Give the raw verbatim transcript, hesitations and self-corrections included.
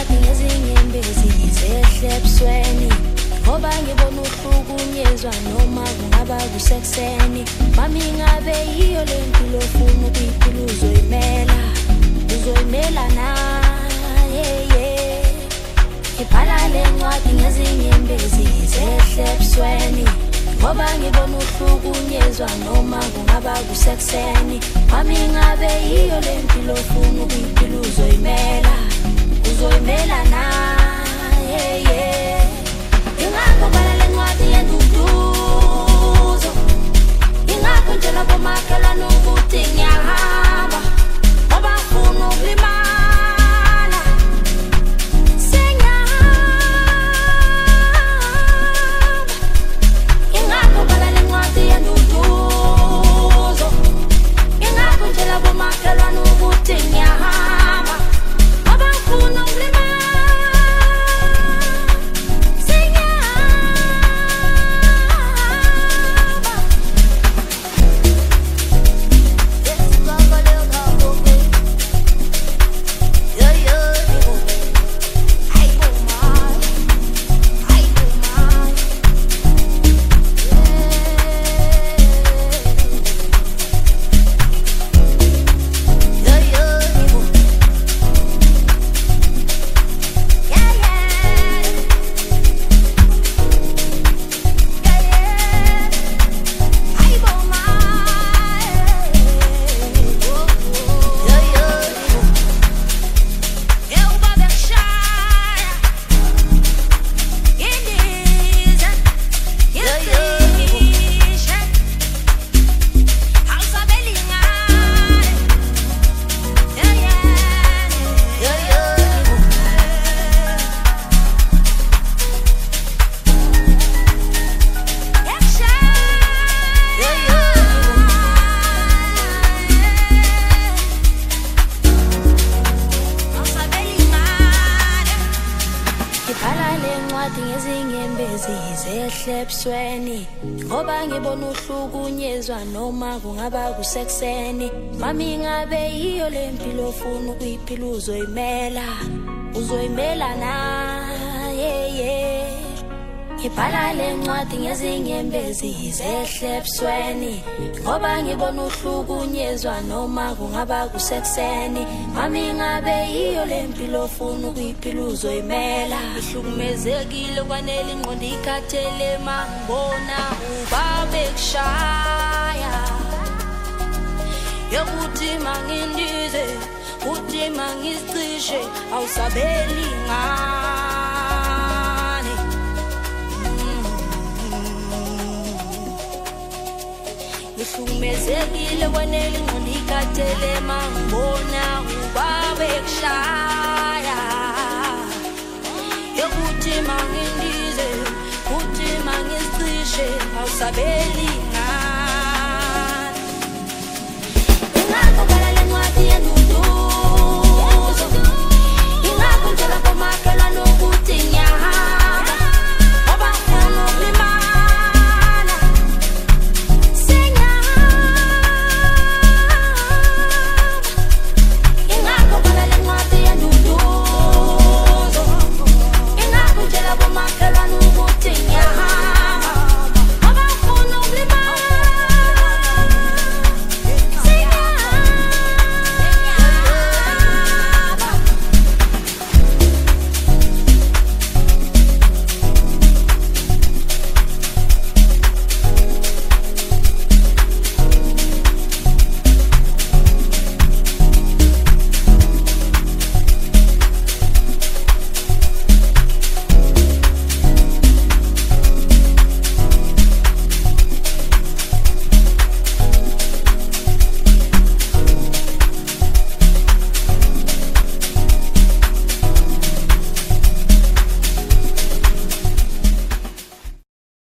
lencwadi ngezinyembezi zehle ebusweni ngoba ngibona uhlukunyezwa noma kungaba kusekuseni mami ngabe yiyo lempilo ofuna ukuyiphila uzoyimela uzoyimela na yeah yeah ngibhala lencwadi ngezinyembezi zehle ebusweni ngoba ngibona uhlukunyezwa noma kungaba kusekuseni mami ngabe yiyo lempilo ofuna ukuyiphila uzoyimela uzoyimela na yeah yeah ingakho bhala lencwadi yenduduzo ingakho njalo bomakhelwane ukuthi ngiyahamba ngoba ngifuna ukulimala sengiyahamba ingakho bhala lencwadi yenduduzo ingakho njalo bomakhelwane ukuthi ngiyahamba ngoba ngifuna ukulimala ngoba ngibona uhlukunyezwa noma kungaba kusekuseni mami ngabe yiyo lempilo ofuna ukuyiphila uzoyimela uzoyimela na yeah yeah ngibhala lencwadi ngezinyembezi zehle ebusweni ngoba ngibona uhlukunyezwa noma kungaba kusekuseni mami ngabe yiyo lempilo ofuna ukuyiphila uzoyimela ihlukumezekile kwanele ingqondo ikhathele mangibona ubabe kushaya yokuthi mangindize uthi mangicishe awusabeli ngani ihlukumezekile kwanele ingqondo ikhathele mangibona ubabe kushaya yokuthi mangindize uthi mangicishe awusabeli